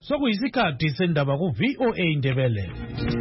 Sokuyisikhathi sendaba ku VOA Indebele.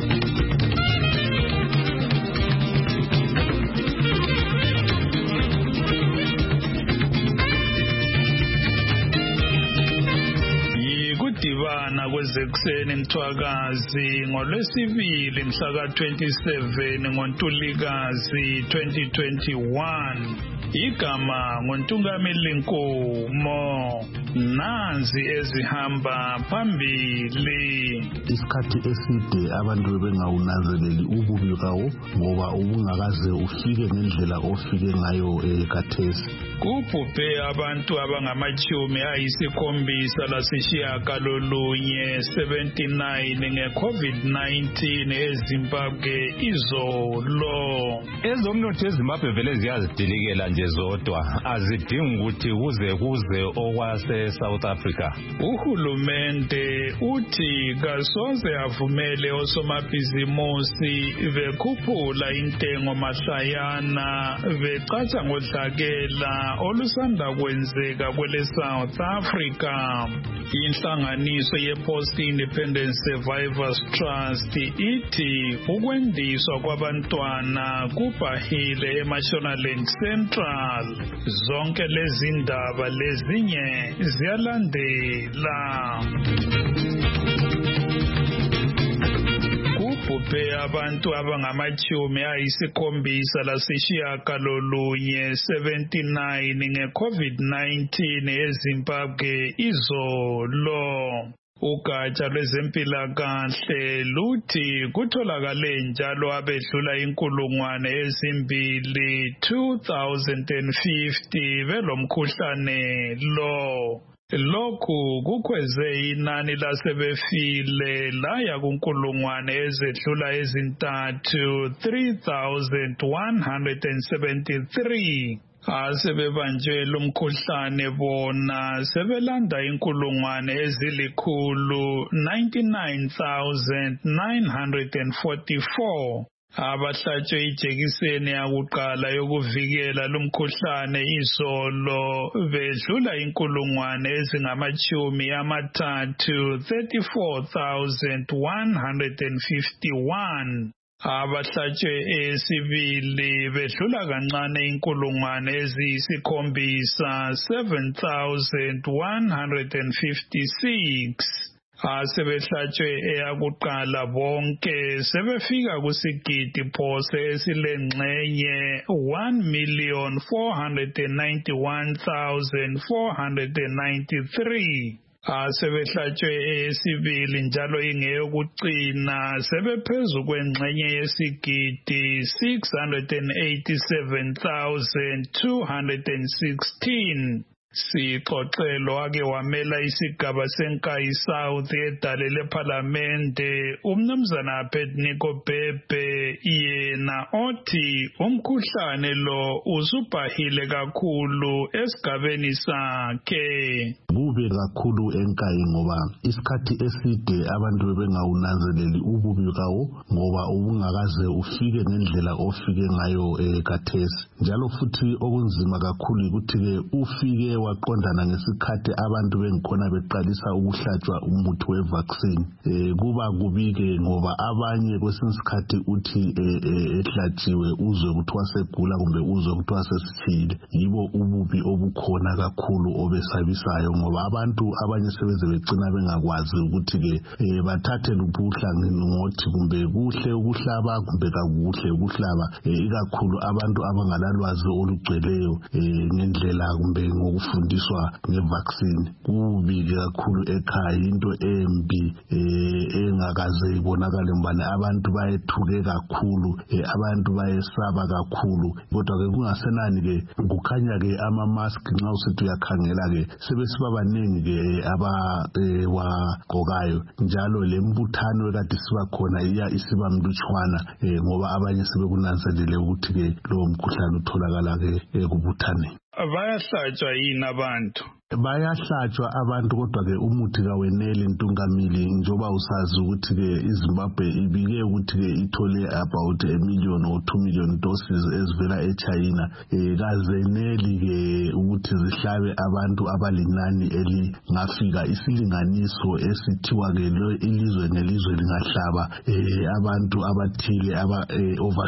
Yikudibana kwezekuseni mthwakazi ngolwesibili mhla ka-27 ngoNtulikazi 2021. Igama ngoNtungameli Nkomo. Nazi ezihamba phambili. Isikhathi eside abantu bengawunanzeleli ububi kawo ngoba ubungakaze ufike ngendlela ofike ngayo khathesi. Kubhubhe abantu abangamachumi ayisikhombisa lasishiyagalolunye 79 nge-COVID-19 eZimbabwe izolo. Ezomnotho eZimbabwe vele ziyazidilikela nje zodwa, azidingi ukuthi kuze okwase-South Africa. Uhulumende uthi kasoze avumele osomabhizimusi bekhuphula intengo mahlayana becaca ngodlakela olusanda kwenzeka kwele South Africa. Inhlanganiso ye-Post Independent Survivors Trust ithi ukwendiswa kwabantwana kubhahile eMashonaland Central. Zonke lezi ndaba lezinye ziyalandela. Kubhubhe abantu abangamachumi ayisikhombisa lasishiyagalolunye 79 nge-COVID-19 eZimbabwe izolo. Ugatsha lwezempilakahle luthi kutholakale njalo abedlula 2,050 belomkhuhlane lo. Lokhu kukhweze inani lasebefile laya kunkulungwane ezedlula ezintathu 3,173. Asebebanjwe lumkhuhlane bona sebelanda inkulungwane ezilikhulu 99,944. Abahlatshwe ijekiseni yakuqala yokuvikela lumkhuhlane izolo bedlula inkulungwane ezingamachumi amathathu 34,151. Abahlatshwe esibili bedlula kancane inkulungwane eziyisikhombisa 7,156. Asebehlatshwe eyakuqala bonke sebefika kusigidi phose esilengxenye 1,491,493. Asebehlatshwe esibili njalo ingeyokucina sebephezu kwengxenye yesigidi 687,216. Sixoxelo ake wamela isigaba senkayi South edale lephalamende umnumzana Abednego Bhebhe yena othi umkhuhlane lo usubhahile kakhulu esigabeni sakhe. Kube kakhulu enkayi ngoba isikhathi eside abantu bengawunanzeleli ububi kawo ngoba ubungakaze ufike ngendlela ofike ngayo khathesi. Njalo futhi okunzima kakhulu ukuthi ufike waqondana ngesikhathi abantu bengikhona beqalisa ukuhlatshwa umuthi wevaccine. Kuba kubike ngoba abanye kwesinye isikhathi uthi ehlatshiwe uzwe kuthiwa segula kumbe uzwe kuthiwa sesithile. Yibo ububi obukhona kakhulu obesabisayo ngoba abantu abanye sebeze becina bengakwazi ukuthi bathathe luphi uhlangothi kumbe kuhle ukuhlaba kumbe kakuhle ukuhlaba, ikakhulu abantu abangalalwazi olugcweleyo ngendlela kumbe ngokufundiswa ngevaccine. Kubi kakhulu ekhaya into embi engakaze ibonakale mbane abantu bayethuke kakhulu, abantu bayesaba kakhulu. Kodwa ke kungasenani ke kukhanya ke ama-mask nxa usithi uyakhangela ke sebesiba baningi ke abawagqokayo, njalo lembuthano ekade siba khona isiba mlutshwana ngoba abanye sebekunanzelele ukuthi ke lowo mkhuhlane utholakala ke ekubuthaneni. Bayahlatshwa yini abantu? Bayahlatshwa abantu kodwa ke umuthi kaweneli Ntungamili njoba usazi ukuthi ke iZimbabwe ibike ukuthi ke ithole about 1 million or 2 million doses ezivela eChina kazeneli ke ukuthi zihlabe abantu abalinani elingafika isilinganiso esithiwa ke ilizwe nelizwe lingahlaba abantu abathile over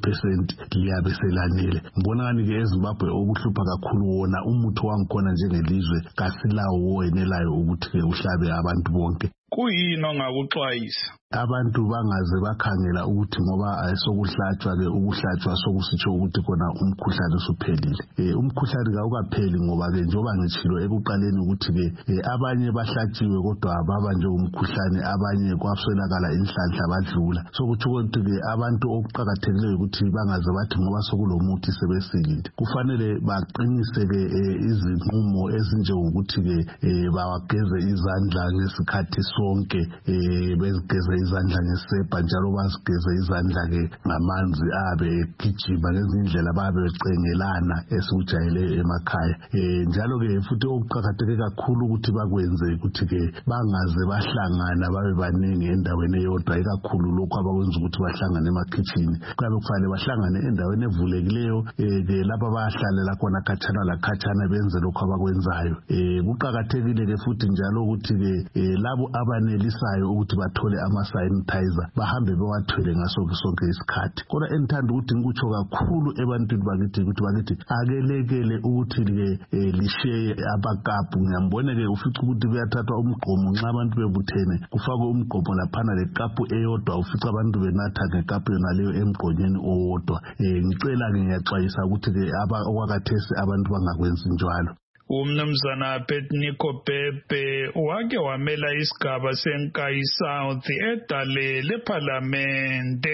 60% liyabe selanele. Ngibona ke eZimbabwe okuhlupha kakhulu wona umuthi wangikhona njengelizwe kasilawo wenelayo ukuthi ke uhlabe abantu bonke. Kuyini ongakuxwayisa? Abantu bangaze bakhangela ukuthi ngoba ayisokuhlatshwa ke ukuhlatshwa sokusitsho ukuthi khona umkhuhlane usuphelile. Umkhuhlane awukapheli ngoba ke njoba ngitshilo ekuqaleni ukuthi ke abanye bahlatshiwe kodwa baba nje umkhuhlane, abanye kwaswelakala inhlanhla badlula. Sokuthi ukuthi ke abantu okuqhakathekileyo ukuthi bangaze bathi ngoba sokulomuthi sebesilile. Kufanele baqinise ke izinqumo ezinjengokuthi ke bawageze izandla ngesikhathi sonke, bezigeze izandla ngesepa njalo bazigeze izandla ke ngamanzi abe egijima ngezindlela babe becengelana esijayele emakhaya. Njalo ke futhi okuqhakatheke kakhulu ukuthi bakwenze ukuthi ke bangaze bahlangana babe baningi endaweni eyodwa, ikakhulu lokho abakwenza ukuthi bahlangane emakhitshini. Kuyabe kufanele bahlangane endaweni evulekileyo ke lapha bayahlalela khona khatshana lakhatshana benze lokho abakwenzayo. Kuqhakathekile ke futhi njalo ukuthi ke labo abanelisayo ukuthi bathole ama-sanitizer bahambe bewathwele ngaso sonke isikhathi. Kodwa engithanda ukuthi ngikutsho kakhulu ebantwini bakithi ukuthi akelekele ukuthi lisheye abakapu. Ngiyambone ke ufica ukuthi kuyathathwa umgqomo nxa abantu bebuthene kufakwe umgqomo laphana lekapu eyodwa, ufica abantu benatha ngekapu yonaleyo emgqonyeni owodwa. Ngicela ke ngiyaxwayisa ukuthi ke okwakathesi abantu bangakwenzi njalo. Umnumzana Nico Pepe wake wamela isigaba seNkayi South edale lePhalamende.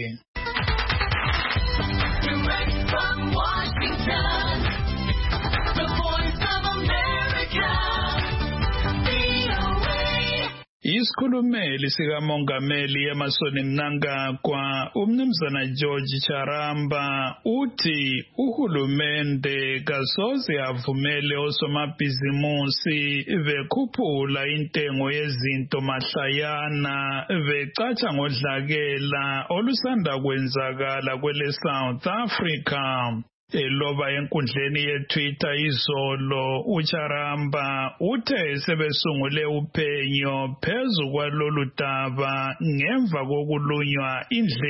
Direct from Washington, the Voice of America, VOA. Isikhulumeli sikamongameli Emmerson Mnangagwa umnumzana George Charamba uthi uhulumende kasoze avumele osomabhizimusi bekhuphula intengo yezinto mahlayana becatsha ngodlakela olusanda kwenzakala kwele South Africa. Eloba enkundleni yeTwitter izolo, uCharamba uthe sebesungule uphenyo phezu kwalolu daba ngemva kokulunywa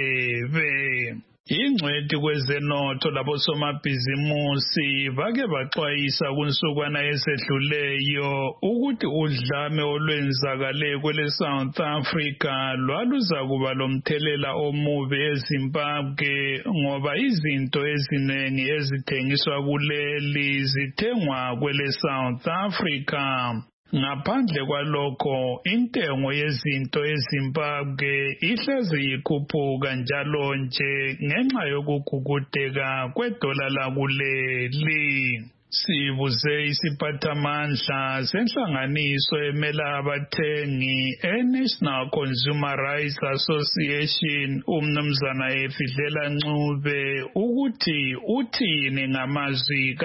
indlebe. Ingcwethi kwezenotho labosomabhizimusi bake baxwayisa kunsukwana esedluleyo ukuthi udlame olwenzakale kwele South Africa lwaluza kuba lomthelela omubi eZimbabwe ngoba izinto eziningi ezithengiswa kuleli zithengwa kwele South Africa. Ngaphandle kwalokho, intengo yezinto eZimbabwe ihlezi ikhuphuka njalo nje ngenxa yokugugudeka kwedola lakuleli. Sibuze isiphathamandla senhlanganiso emela abathengi eNational Consumer Rights Association umnumzana Efidlela Ncube ukuthi uthini ngamazwi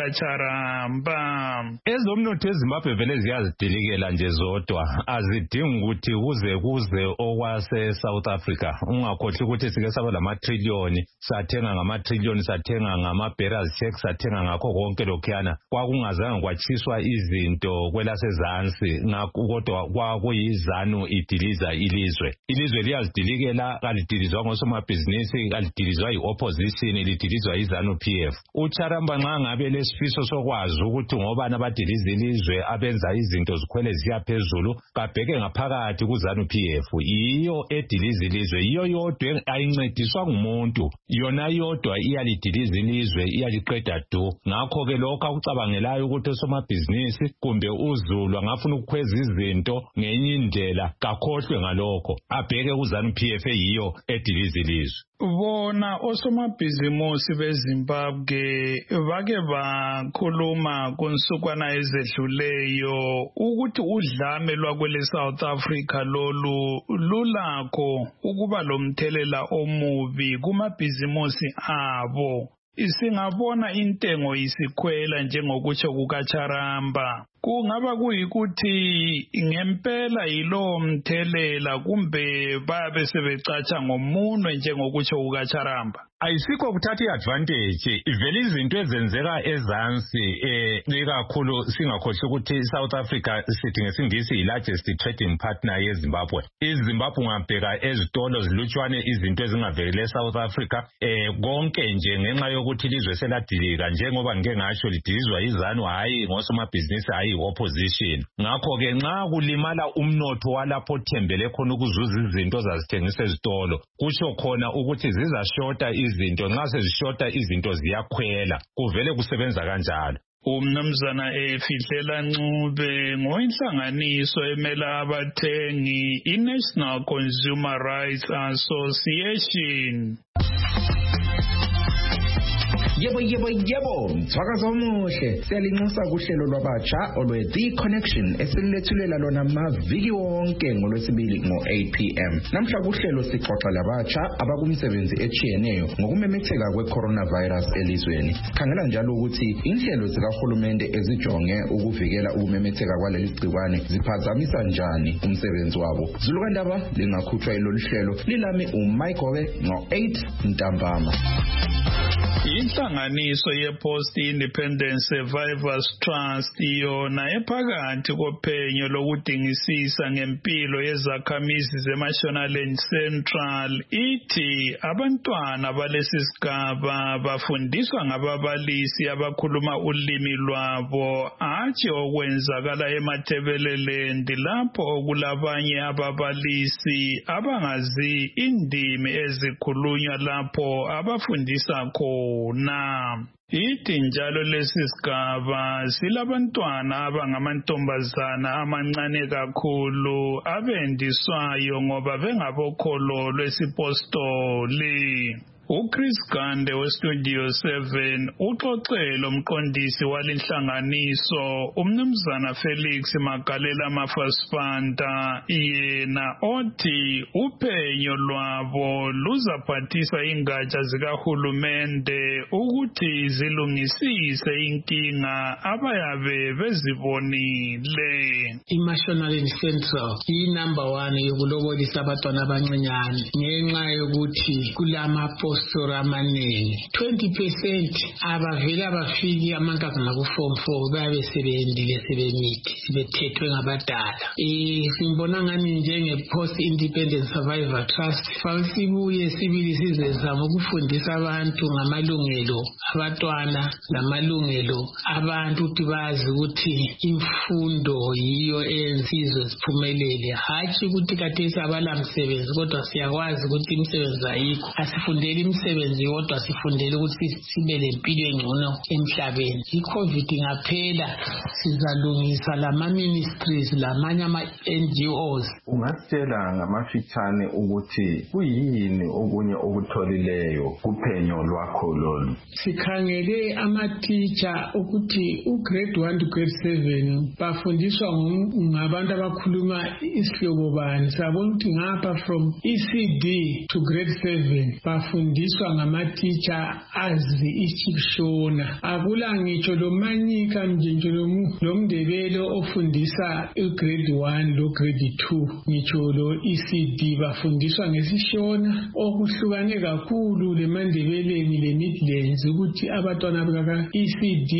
kaCharamba. Ezomnotho eZimbabwe vele ziyazidilikela nje zodwa, azidingi ukuthi kuze okwase South Africa. Ungakhohlwa ukuthi sike saba lama-trillion, sathenga ngama-trillion, sathenga ngama-bearers check, sathenga ngakho konke lokhuyana. Kwakungazange kwatshiswa izinto kwelasezansi kodwa kwakuyizanu idiliza ilizwe. Ilizwe liyazidilikela, kalidilizwa ngosomabhizinisi, kalidilizwa yi-opposition, lidilizwa izanu PF. uCharamba nxa ngabe lesifiso sokwazi ukuthi ngobani abadiliza ilizwe abenza izinto zikhwele ziya phezulu, kabheke ngaphakathi kuzanu PF. Yiyo ediliza ilizwe, yiyo yodwa ayincediswa ngumuntu, yona yodwa iyalidiliza ilizwe, iyaliqeda du. Ngakho ke lokho akucabangelayo ukuthi osomabhizinisi kumbe uzulu angafuna ukukhweza izinto ngenye indlela, kakhohlwe ngalokho, abheke kuzanu PF yiyo ediliza ilizwe. Bona osomabhizimusi beZimbabwe bake bakhuluma kunsukwana ezedluleyo ukuthi udlame lwakwele South Africa lolu lulakho ukuba lomthelela omubi kumabhizimusi abo. Singabona intengo isikhwela njengokutsho kukaCharamba. kungaba kuyikuthi ngempela yilo mthelela kumbe babe sebecatsha ngomunwe njengokutsho kukaCharamba. Ayisikho kuthatha iadvantage vele izinto ezenzeka ezansi ikakhulu singakhohlwa ukuthi South Africa sithi ngesingisi yi-largest trading partner yeZimbabwe. iZimbabwe ungabheka ezitolo zilutshwane izinto ezingavelele eSouth Africa konke nje ngenxa yokuthi ilizwe seladilika njengoba ngike ngasho lidilizwa izanu hayi ngosomabhizinisi hayi opposition. Ngakho-ke nxa kulimala umnotho walapho othembele khona ukuzuza izinto zazithengisa ezitolo kusho khona ukuthi zizashota izinto nxa sezishota izinto ziyakhwela kuvele kusebenza kanjalo. Umnumzana Fihlela Ncube ngoinhlanganiso emela abathengi iNational Consumer Rights Association. Yebo, mthwakazo omuhle. Siyalinxusa kuhlelo lwabatsha olwe-The Connection esillethulela lona maviki wonke ngolwesibili ngo-8 p.m. Namhla kuhlelo sixoxa labatsha abakumsebenzi echiyeneyo ngokumemetheka kwe-coronavirus elizweni. Khangela njalo ukuthi inhlelo zikahulumende ezijonge ukuvikela ukumemetheka kwaleli gciwane ziphazamisa njani umsebenzi wabo. Zulukandaba lingakhutshwa ilolu hlelo lilami uMichael ngo-8 ntambama. Inhlanganiso ye-Post Independent Survivors Trust yona ephakathi kophenyo lokudingisisa ngempilo yezakhamizi zeMashonaland Central ithi abantwana balesi sigaba bafundiswa ngababalisi abakhuluma ulimi lwabo hatshi okwenzakala eMatabeleland lapho kulabanye ababalisi abangazi indimi ezikhulunywa lapho abafundisa khona. Ithi njalo lesi sigaba silabantwana abangamantombazana amancane kakhulu abendiswayo ngoba bengabokholo lwesipostoli. uChris Gande weStudio 7 uxoxele umqondisi walenhlanganiso umnumzana Felix Magalela Mafasipanta yena othi uphenyo lwabo luzaphathisa ingatsha zikahulumende ukuthi zilungisise inkinga abayabe bezibonile. iMashonaland Central yi-number 1 yokulobolisa abantwana abancinyane ngenxa yokuthi kulama-post amaningi 20% abavela abafiki amankazana ku-form 4 babe sebendile sebemithi sebethethwe ngabadala. Simbona ngani njenge-Post Independent Survivor Trust sibuye sibili sizezama ukufundisa abantu ngamalungelo abantwana namalungelo abantu ukuthi bazi ukuthi imfundo yiyo eyenza izwe ziphumelele, hatshi ukuthi kathesi abalamsebenzi kodwa siyakwazi ukuthi imisebenzi ayikho. Asifundeli imisebenzi kodwa sifundele ukuthi sibe lempilo engcono emhlabeni. I-COVID ingaphela sizalungisa lama-ministries lamanye ama-NGOs. Ungasitshela ngamafitshane ukuthi kuyini okunye okutholileyo kuphenyo lwakho lolu? Sikhangele ama-teacher ukuthi u-grade 1 to grade 7 bafundiswa ngabantu abakhuluma isihlobo bani. Sabona ukuthi ngapha from ECD to grade 7 bafundiswa ngama-teacher azi isiShona. Akula ngitsho lo Manyika Mjinjo lo Mndebele ofundisa grade 1 lo grade 2 ngitsho lo ECD bafundiswa ngesiShona okuhlukane kakhulu leMandebeleni leMidlands ukuthi abantwana baka ECD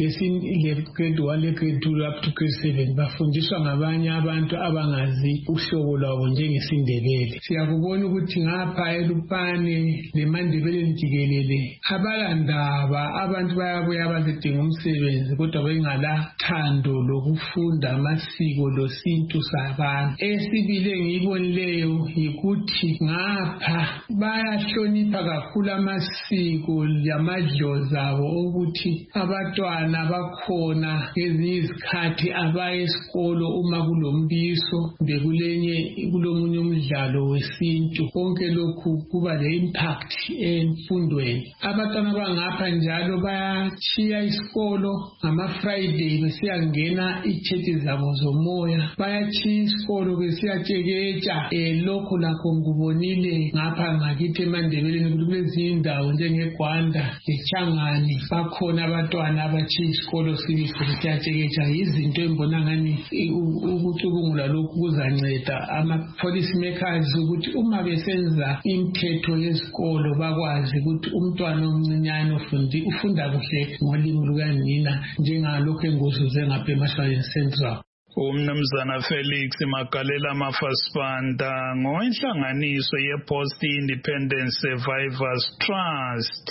le grade 1 le grade 2 up to grade 7 bafundiswa ngabanye abantu abangazi uhlobo lwabo njengesindebele. Siyakubona ukuthi ngapha eLupane leMandebeleni jikelele abalandaba abantu bayabuya bazidinga umsebenzi kodwa bengala thando lokufunda amasiko losintu sabantu. Esibile ngiyibonileyo yikuthi ngapha bayahlonipha kakhulu amasiko lamadlozi abo ukuthi abantwana bakhona ngezinye izikhathi abaye esikolo uma kulombiso bekulomunye umdlalo wesintu. Konke lokhu kuba le-impact phakathi emfundweni. Abantwana bangapha njalo bayachiya isikolo ngama-Friday besiyangena ichechi zabo zomoya, bayachiya isikolo besiyatsheketsha. Lokho lakho ngikubonile ngapha ngakithi eMandebeleni kulezinye indawo njengeGwanda leChangani, bakhona abantwana abachiya isikolo sibise besiyatsheketsha. Izinto engibona ngani ukucubungula lokhu kuzanceda ama-policy makers ukuthi uma besenza imithetho yesikolo bakwazi ukuthi umntwana omncinyane ufunda kuhle ngolimi lukanina njengalokho engozuze ngapha eMashwayo Central. Umnumzana Felix Magalela Mafasipanda ngowenhlanganiso ye-Post Independent Survivors Trust.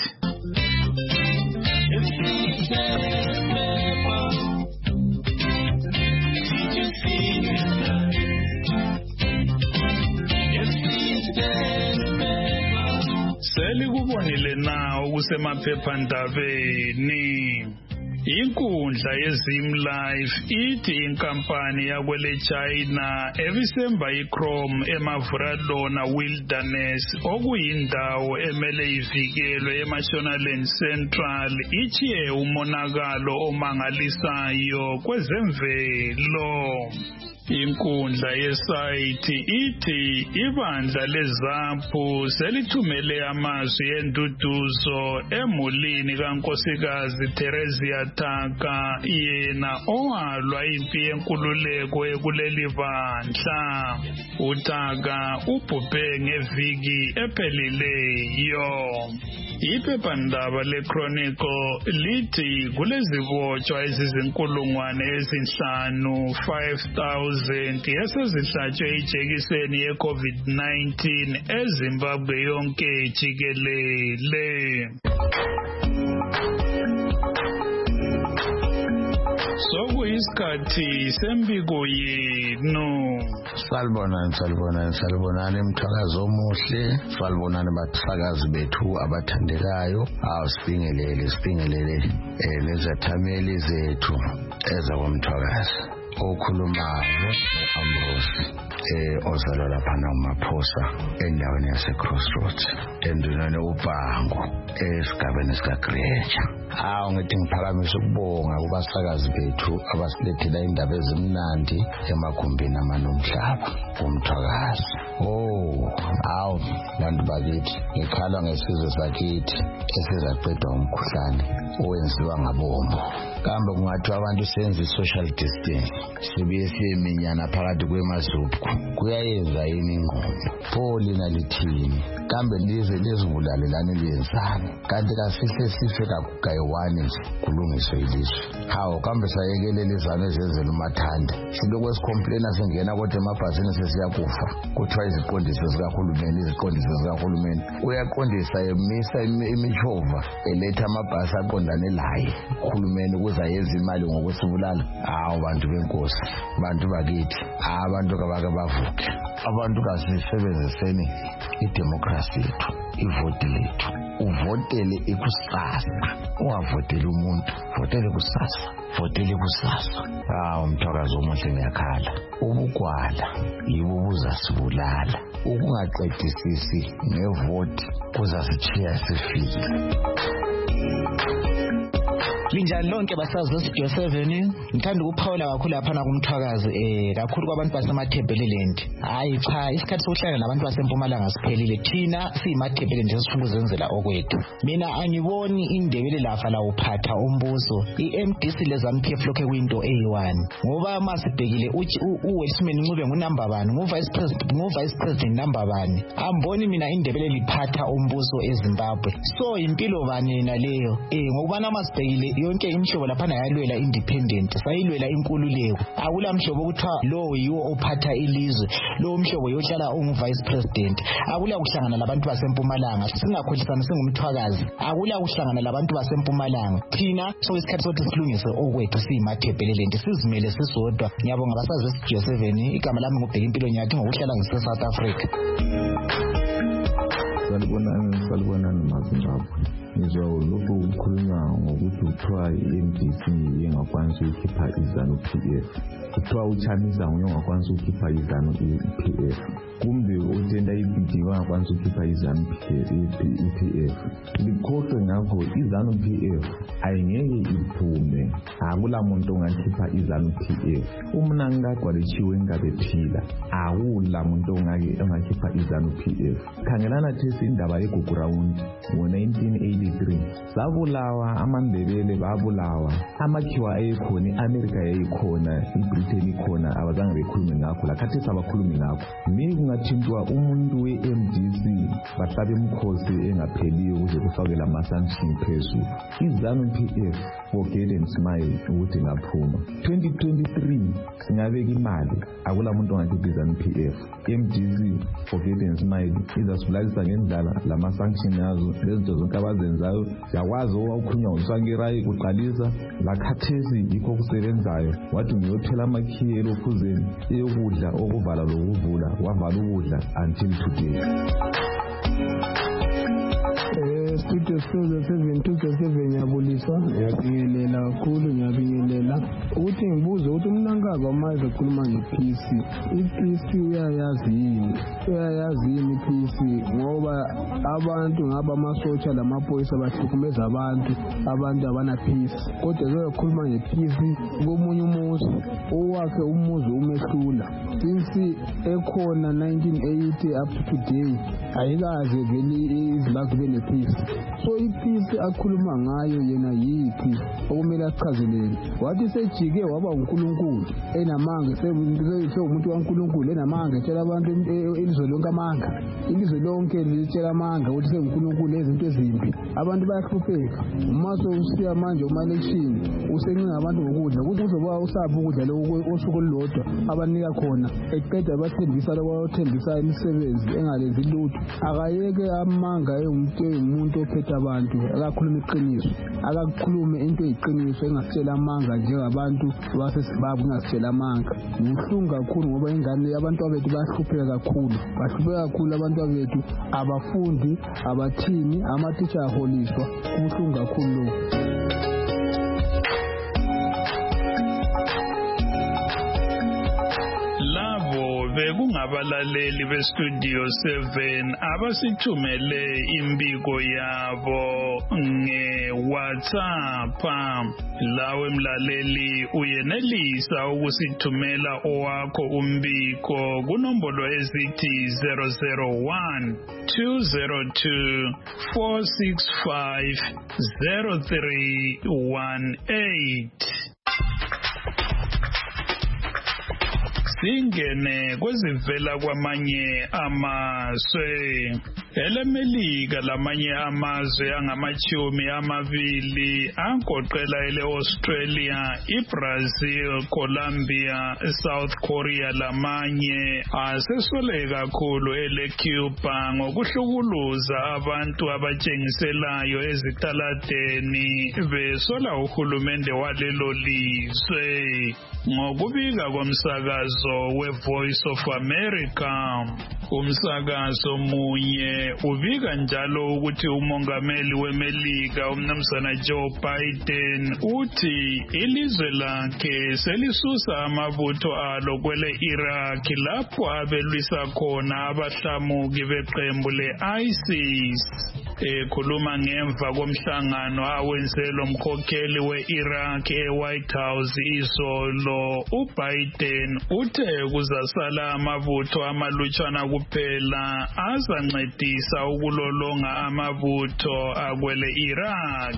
Selikubonile na okusemaphephandabeni. Inkundla yeZimLife ithi inkampani yakwele China ebisemba iChrome eMavuralona Wilderness okuyindawo emele ivikelwe eMashonaland Central ichiye umonakalo omangalisayo kwezemvelo. Inkundla yesayithi ithi ibandla leZAMPU selithumele amazwi enduduzo emulini kaNkosikazi Theresia Taka yena owalwa impi yenkululeko ekuleli bandla. uTaka ubhubhe ngeviki ephelileyo. Iphephandaba leChronicle lithi kulezibotshwa ezizinkulungwane ezinhlanu 5,000 esezihlatshwe ijekiseni ye-COVID-19 eZimbabwe yonke jikelele. Sokuyisikhathi sembiko yenu. Salibonani mthakazo omuhle, salibonani bathakazi bethu abathandekayo. Sibingelele lezathameli zethu ezakwamthakazi. Okhulumayo Ambrose ozalwa lapha naMaphosa endaweni yaseCrossroads enduneni uBhango esigabeni sikaGreja. Ngithi ngiphakamisa ukubonga kubasakazi bethu abasilethela indaba ezimnandi emagumbini amanomhlaba umthakazi. Bantu bakithi ngikhala ngesizwe sakithi esizaqedwa umkhuhlane owenziwa ngabombo. Kambe kungathiwa abantu senze social distance sibuye siyeminyana phakathi kwemazuphu kuyayenza yini ingqondo? Pho lina lithini? Kambe lize lizibulalelani liyenzani? Kanti kasihle kayi-1 nje kulungiswe ilizwe. Kambe sayekelela izanu ezenzela umathanda silokhu esikomplena singena kodwa emabhasini sesiyakufa kuthiwa iziqondiso zikahulumeni uyaqondisa emisa imishova eletha amabhasi aqondane laye uhulumeni ukuze ayenze imali ngokusibulala. Bantu benkosi, bantu bakithi, abantu kabake bavuke, abantu kasisebenziseni idemocracy yethu, ivoti lethu. Uvotele ikusasa, ungavoteli umuntu, votele kusasa, votele kusasa. Umthakazi omuhle ngiyakhala. Ubugwala yibo buzasibulala. Ukungaqedisisi ngevoti kuzasitshiya sifile. Linjani lonke basazi beStudio 7 ngithanda ukuphawula kakhulu lapha kumthwakazi kakhulu kwabantu basemaThebeleland. Cha isikhathi sokuhlala nabantu baseMpumalanga siphelile. Thina siyimaThebeleland sifuna ukuzenzela okwethu. Mina angiboni indebele lafa la uphatha umbuso. iMDC leZANU-PF lokho kuyinto eyi1 ngoba masibhekile uWelshman Ncube ngunumber 1 nguvice president number 1. Amboni mina indebele liphatha umbuso eZimbabwe. So impilo bani naleyo ngokubana masibhekile yonke imhlobo lapha yalwela independent sayilwela inkululeko. Akula mhlobo ukuthiwa lo yiwo ophatha ilizwe, lo mhlobo yohlala unguvice president. Akula kuhlangana labantu baseMpumalanga, singakhohlisana singumthwakazi. Akula kuhlangana labantu baseMpumalanga. Thina sokusikhathi sokuthi silungise okwethu siyimaThebeleland sizimele sisodwa. Ngiyabonga basazi beStudio 7. Igama lami ngubheka impilo nyathi ngokuhlala ngiseSouth Africa. Salibonani maZimbabwe. ngizwa lokhu kukhulunywa ngokuthi kuthiwa i-MDC ingakwanisi ukukhipha iZANU-PF, kuthiwa uChamisa nguye ongakwanisi ukukhipha iZANU-PF, kumbe utenda ibidi wangakwanisi ukukhipha iZANU-PF. Likhohlwe ngakho iZANU-PF ayingeke iphume, akula muntu ongakhipha iZANU-PF. Umna ngagwalishiwe ngabephila, akula muntu ongakhipha iZANU-PF. Khangelana thesi indaba yeGugurawundi ngo-1983 sabulawa amaNdebele, babulawa amakhiwa ayekhona, i-America yayikhona, iBritain ikhona, abazange bekhulume ngakho, lakhathesi abakhulumi ngakho. Kungathintwa umuntu we-MDC bahlabe umkhosi engapheliyo ukuze kufake lama-sanction phezulu. iZANU-PF forget and smile ukuthi ngaphuma. 2023 singabeka imali, akula muntu ongakhipha iZANU-PF. MDC forget and smile izasibulalisa ngendlala, lama-sanction yazo lezinto zonke abazenzayo yakwazi owakhulunywa nguSangirayi kuqalisa, lakhathesi yikho kusebenzayo. Wathi ngiyothela amakhiye elokhuzeni eyokudla okuvala lokuvula, wavala ukudla until today. Studio 727 yabuliswa, ngiyabingelela kakhulu, ngiyabingelela ukuthi ngibuze ukuthi umnankaba manje ekhuluma nge-PC, i-PC uyayazi yini i-PC? Ngoba abantu ngaba amasotsha lamaphoyisa bahlukumeza abantu abana-peace, kodwa uyakhuluma nge-PC komunye umuzi, owakhe umuzi umehlula. Since ekhona 1980 up to today ayikaze vele izilakho bene-peace. So i-peace akhuluma ngayo yena yiphi okumele achazelele? Wathi sejike waba uNkulunkulu enamanga, umuntu kaNkulunkulu enamanga, etshela abantu ilizwe lonke amanga, ilizwe lonke litshela amanga ukuthi senguNkulunkulu ezinto ezimbi, abantu bayahlupheka. Maso usiya manje uma-election usencinga abantu ngokudla, ukuthi uzoba usapha ukudla lokho osuku olulodwa abanika khona, eqeda abathembisa labathembisa imisebenzi engalenzi lutho. Akayeke amanga umuntu ophethe abantu, akakhulume iqiniso, akakhulume into eyiqiniso, engasitshela amanga njengabantu basesibabu engasitshela amanga. Ubuhlungu kakhulu ngoba ingane abantu abethu bahlupheka kakhulu, abantu abethu abafundi, abathini, amatitsha aholiswa. Ubuhlungu kakhulu lokho. Bekungabalaleli beStudio 7 abasithumele imbiko yabo ngeWhatsApp. Lawe mlaleli uyenelisa ukusithumela owakho umbiko kunombolo ezithi 001 202 465 0318. Singene kwezivela kwamanye amazwe. EleMelika lamanye amazwe angama-20 agoqela ele-Australia, iBrazil, Colombia, South Korea lamanye asesole kakhulu ele-Cuba ngokuhlukuluza abantu abatshengiselayo ezitaladeni besola uhulumende walelo lizwe. Ngokubika komsakazo we-Voice of America, umsakazo munye ubika njalo ukuthi umongameli weMelika umnumzana Joe Biden uthi ilizwe lakhe selisusa amabutho alo kwele-Iraq lapho abelwisa khona abahlamuki beqembu le-ISIS. Ekhuluma ngemva komhlangano awenzelwa umkhokheli we-Iraq e-White House izolo, uBiden uthe kuzasala amabutho amalutshwana kuphela azancedisa ukulolonga amabutho akwele-Iraq.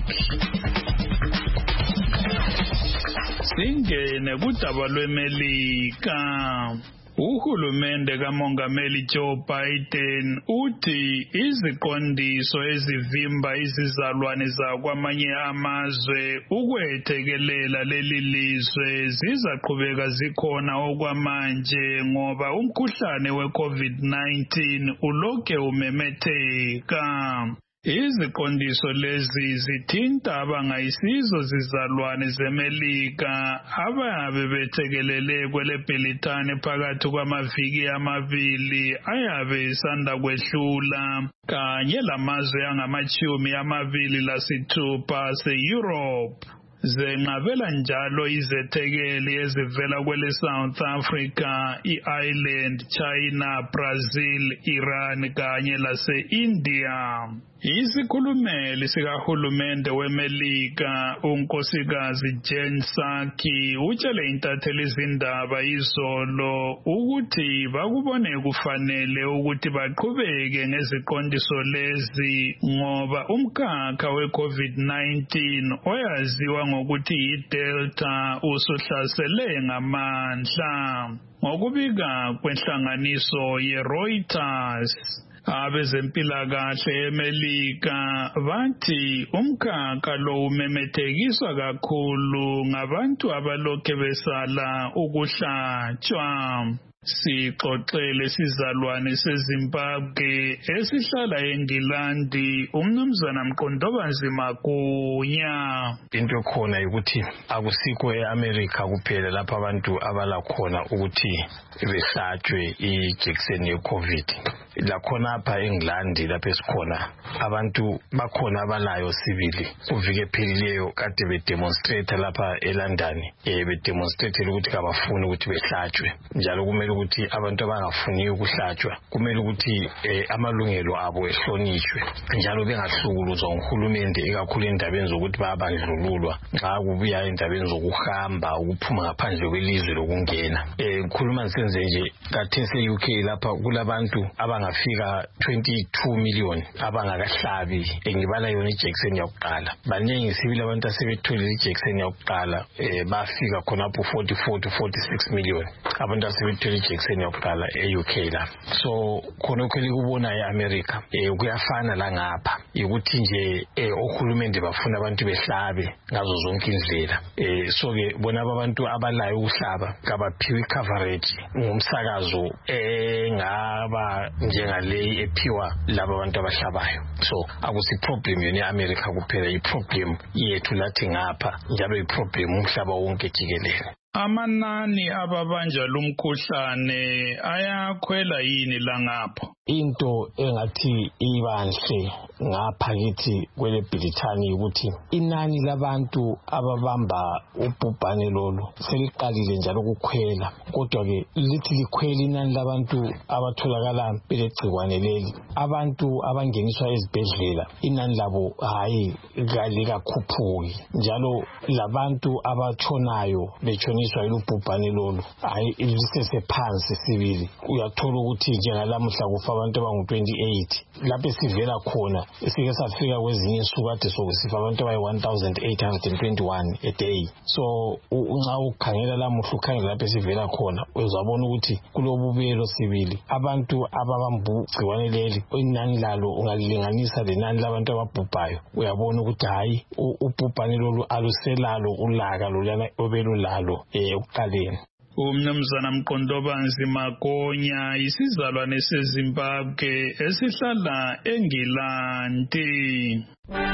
Singene kudaba lweMelika. Uhulumende kamongameli Joe Biden uthi iziqondiso ezivimba izizalwane zakwamanye amazwe ukwethekelela leli lizwe zizaqhubeka zikhona okwamanje ngoba umkhuhlane we-COVID-19 ulokhe umemetheka. Iziqondiso lezi zithinta abangayisizo zizalwane zeMelika ababe bethekelele kwele Bhilithani phakathi kwamaviki amabili ayabe isanda kwehlula kanye lamazwe angama-26 ase-Europe. Zenqabela njalo izethekeli ezivela kwele South Africa, i-Ireland, China, Brazil, Iran kanye lase-India. Isikhulumeli sikahulumende weMelika unkosikazi Jen Psaki utshele intatheli izindaba izolo ukuthi bakubone kufanele ukuthi baqhubeke ngeziqondiso lezi ngoba umkhakha we-COVID-19 oyaziwa ngokuthi yi-Delta usuhlasele ngamandla. Ngokubika kwenhlanganiso ye-Reuters, abezempilakahle eMelika bathi umkhakha lo umemethekiswa kakhulu ngabantu abalokhe besala ukuhlatshwa. Sixoxele sizalwane seZimbabwe esihlala eNgilandi umnumzana Mqondobazima Gunya. Into ekhona ukuthi akusikho eAmerica kuphela lapha abantu abala khona ukuthi behlatshwe ijekiseni yeCovid. Lakhona apha eNgilandi lapha esikhona abantu bakhona abalayo sibili kuvike phelileyo kade bedemonstrate lapha eLondon bedemonstrate ukuthi kabafuni ukuthi behlatshwe njalo kumele ukuthi abantu abangafuni ukuhlatshwa kumele ukuthi amalungelo abo ehlonishwe njalo bengahlukuluzwa nguhulumende ekakhulu endabeni zokuthi bayabandlululwa nxa kubuya endabeni zokuhamba ukuphuma ngaphandle kwelizwe lokungena. Ngikhuluma ngisenze nje kathese UK lapha kulabantu abangafika 22 million abangakahlabi ngibala yona ijekiseni yokuqala. Baningi sibili abantu asebetholile ijekiseni yokuqala bafika khonapho 44 to 46 million abantu asebetholile ijekiseni yokuqala eUK la. So khonokho likubona eAmerica kuyafana la ngapha ukuthi nje ohulumende bafuna abantu behlabe ngazo zonke indlela. So ke bona abantu abalayo ukuhlaba kabaphiwe coverage ngomsakazo ngaba njengale ephiwa laba abantu abahlabayo. So akusi problem yona eAmerica kuphela, iproblem yethu lathi ngapha njalo iproblem umhlaba wonke jikelele. Amanani ababanja lumkhuhlane ayakhwela yini la ngapha? Into engathi ibanhle ngapha kithi kwele Bhilithani ukuthi inani labantu ababamba ubhubhane lolu seliqalile njalo kukhwela, kodwa ke lithi likhwela inani labantu abatholakala belegcikwane leli. Abantu abangeniswa ezibhedlela inani labo hayi likakhuphuki, njalo labantu abatshonayo bechoniswa yilubhubhane lolu hayi lisesephansi sibili. Uyathola ukuthi njengalamuhla kufa abantu abangu-28 lapho esivela khona esike safika kwezinye insuku kade sokusifa abantu abayi-1821 a day. So nxa ukhangela lamuhla ukhangela lapho esivela khona uzabona ukuthi kulobubelo sibili abantu ababamba igciwane leli inani lalo ungalilinganisa lenani labantu ababhubhayo uyabona ukuthi hayi ubhubhane lolu aluselalo ulaka lolana obelulalo ekuqaleni. Umnumzana Mqondobazima Gunya isizalwane seZimbabwe esihlala eNgilandi.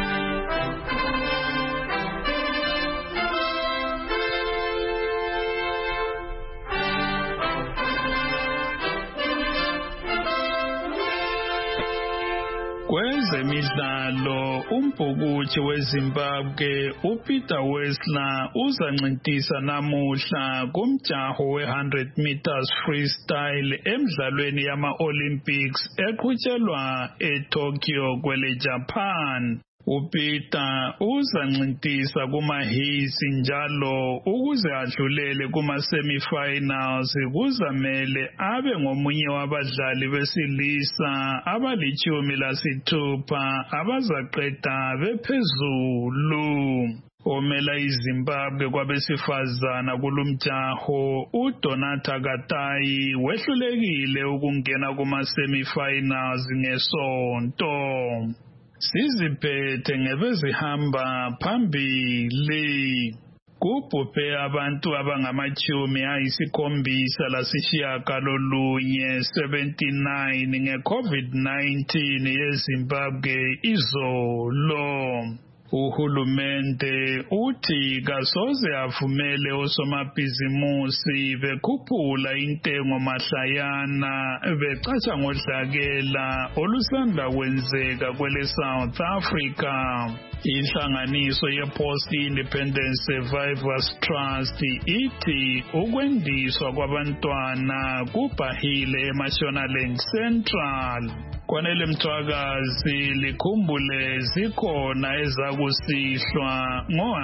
Kwezemidlalo umbhukuthi weZimbabwe uPeter Wessler uzancintisa namuhla kumjaho we100 meters freestyle emidlalweni yama-Olympics eqhutshelwa eTokyo kwele Japan. uPeter uzancintisa kumahisi njalo ukuze adlulele kuma-semifinals kuzamele abe ngomunye wabadlali besilisa abali-16 abazaqeda bephezulu. Omela iZimbabwe kwabesifazana kulumjaho uDonata Katayi wehlulekile ukungena kuma-semifinals ngesonto. Siziphethe ngebezihamba phambili. kubhubhe abantu abangamachumi ayisikhombisa lasishiyagalolunye 79 nge-COVID-19 yeZimbabwe izolo. Uhulumende uthi kasoze avumele osomabhizimusi bekhuphula intengo mahlayana becatsha ngodlakela olusanda kwenzeka kwele South Africa. Inhlanganiso ye-Post Independent Survivors Trust ithi ukwendiswa kwabantwana kubhahile eMashonaland Central. Kwanele Mthwakazi likhumbule zikhona ezakusihlwa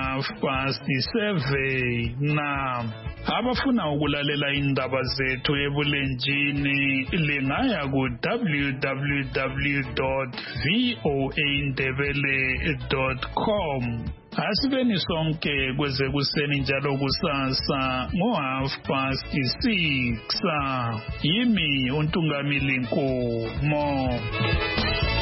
ngo7:30 na abafuna ukulalela indaba zethu ebulenjini lingaya ku www.voaindebele.com. Asibeni sonke kweze kuseni njalo kusasa ngo6:30. Yimi uNtungamili Nkomo.